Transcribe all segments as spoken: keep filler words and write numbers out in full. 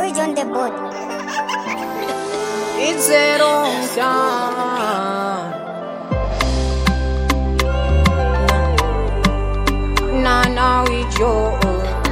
Savage on the board. It's a long time. Nah, now it's yours.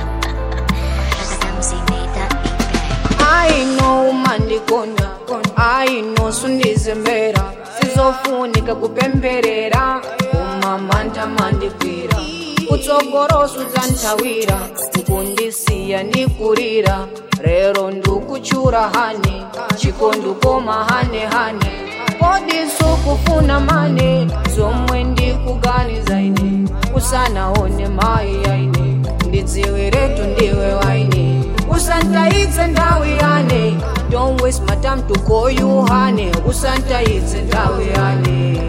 I know mandikonda, I know sundizembera. Sizofunika kupemberera, umamanda mandikwira. Kutsogorosu dzantawira, kundisiya ndikurira. Rero ndukuchura hane, chikondo koma hane hane. Kodi sukufuna mane, zomwe ndikuganiza ine. Usanaone mai yaine, ndidziwiretu ndiwe waine. Usantaitse ndawi yane, don't waste my time to call you honey. Usantaitse ndawi yane,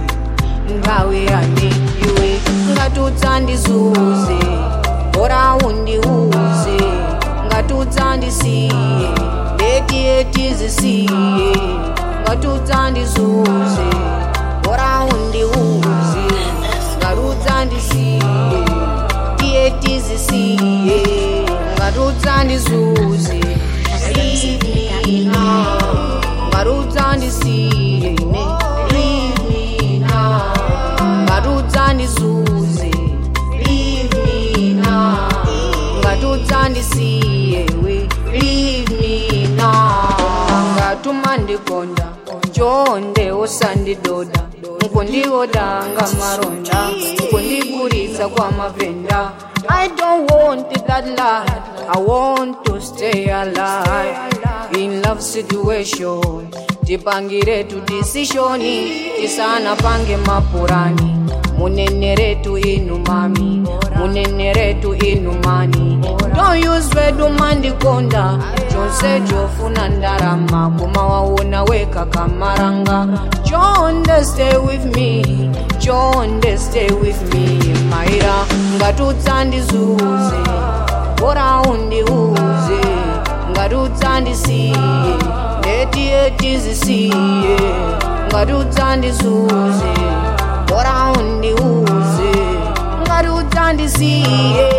ndawi yane. Iwe ngatudza ndizuze, bora undiuze. Ngatudza ndisiye, leti eti zisiye. Ngatudza ndizuze, bora undiuze. Ngatudza ndisiye, eti zisiye. Ngatudza ndizuze, leave me now. Ngatudza ndisiye, leave me now. Ngatudza ndizuze, leave me now. Ngatudza ndisiye, leave me now. Ngatuma ndikonda, chonde usandidoda. Nkundiwoda ngamaronda, nkundiguritsa kwa mavenda. I don't want that life, I want to stay alive. In love situation, tipangire tu decision. Tisana pange mapurani, munenere tu inu mami, munenere tu inu mani. Don't use wedu mandikonda, chonse jofuna ndarama. Kuma waona weka kamaranga. Chonde stay with me, chonde stay with me. Maira, ngatudza ndizuze, bora undiuze. Ngatudza ndisiye, leti eti zisiye. Ngatudza ndizuze, bora undiuze. Ngatudza ndisiye,